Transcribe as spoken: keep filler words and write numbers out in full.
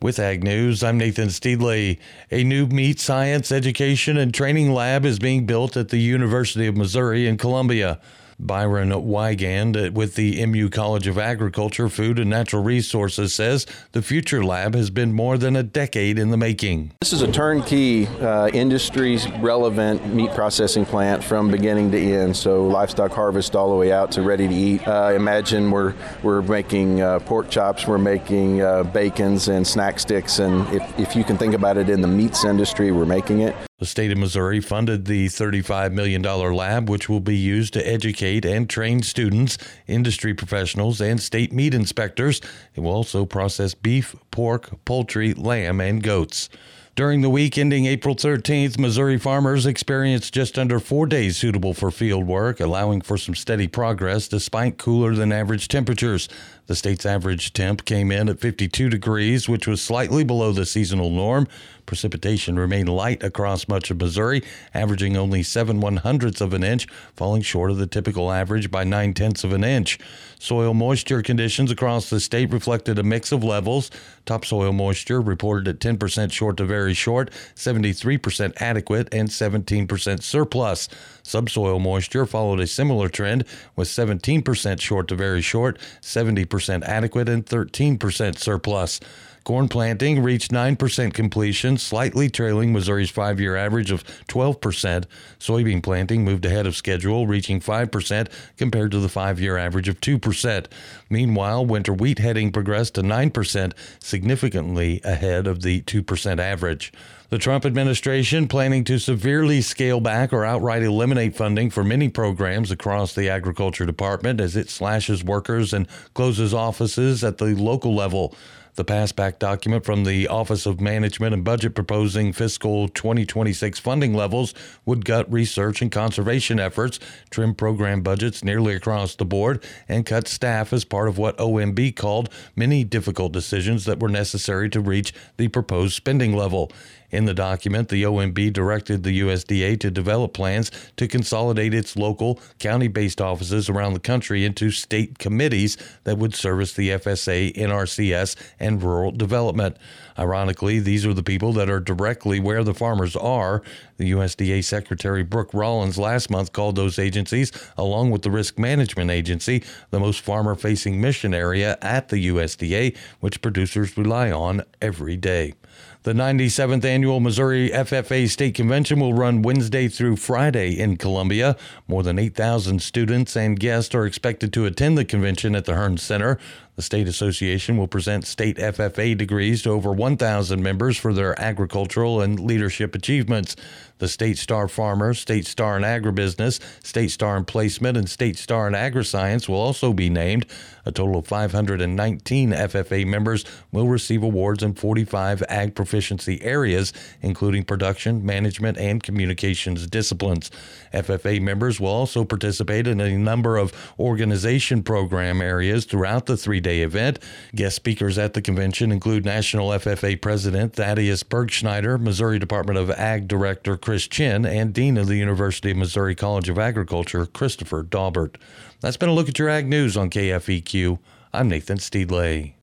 With Ag News, I'm Nathan Steedley. A new meat science, education, and training lab is being built at the University of Missouri in Columbia. Byron Wygand with the M U College of Agriculture, Food, and Natural Resources says the Future Lab has been more than a decade in the making. This is a turnkey, uh, industry-relevant meat processing plant from beginning to end, so livestock harvest all the way out to ready to eat. Uh, imagine we're we're making uh, pork chops, we're making uh, bacons and snack sticks, and if, if you can think about it in the meats industry, we're making it. The state of Missouri funded the thirty-five million dollars lab, which will be used to educate and train students, industry professionals, and state meat inspectors. It will also process beef, pork, poultry, lamb, and goats. During the week ending April thirteenth, Missouri farmers experienced just under four days suitable for field work, allowing for some steady progress despite cooler than average temperatures. The state's average temp came in at fifty-two degrees, which was slightly below the seasonal norm. Precipitation remained light across much of Missouri, averaging only seven one-hundredths of an inch, falling short of the typical average by nine-tenths of an inch. Soil moisture conditions across the state reflected a mix of levels. Topsoil moisture reported at ten percent short to very short, seventy-three percent adequate, and seventeen percent surplus. Subsoil moisture followed a similar trend with seventeen percent short to very short, seventy percent adequate, and thirteen percent surplus. Corn planting reached nine percent completion, slightly trailing Missouri's five-year average of twelve percent. Soybean planting moved ahead of schedule, reaching five percent compared to the five-year average of two percent. Meanwhile, winter wheat heading progressed to nine percent, significantly ahead of the two percent average. The Trump administration planning to severely scale back or outright eliminate funding for many programs across the Agriculture Department as it slashes workers and closes offices at the local level. The passback document from the Office of Management and Budget proposing fiscal twenty twenty-six funding levels would gut research and conservation efforts, trim program budgets nearly across the board, and cut staff as part of what O M B called many difficult decisions that were necessary to reach the proposed spending level. In the document, the O M B directed the U S D A to develop plans to consolidate its local, county-based offices around the country into state committees that would service the F S A, N R C S, and rural development. Ironically, these are the people that are directly where the farmers are. The U S D A Secretary Brooke Rollins last month called those agencies, along with the Risk Management Agency, the most farmer-facing mission area at the U S D A, which producers rely on every day. The ninety-seventh Annual Missouri F F A State Convention will run Wednesday through Friday in Columbia. More than eight thousand students and guests are expected to attend the convention at the Hearn Center. The state association will present state F F A degrees to over one thousand members for their agricultural and leadership achievements. The State Star Farmer, State Star in Agribusiness, State Star in Placement, and State Star in Agriscience will also be named. A total of five hundred nineteen F F A members will receive awards in forty-five ag proficiency areas, including production, management, and communications disciplines. F F A members will also participate in a number of organization program areas throughout the three-day event. Guest speakers at the convention include National F F A President Thaddeus Bergschneider, Missouri Department of Ag Director Chris Chin, and Dean of the University of Missouri College of Agriculture, Christopher Daubert. That's been a look at your Ag News on K F E Q. I'm Nathan Steedley.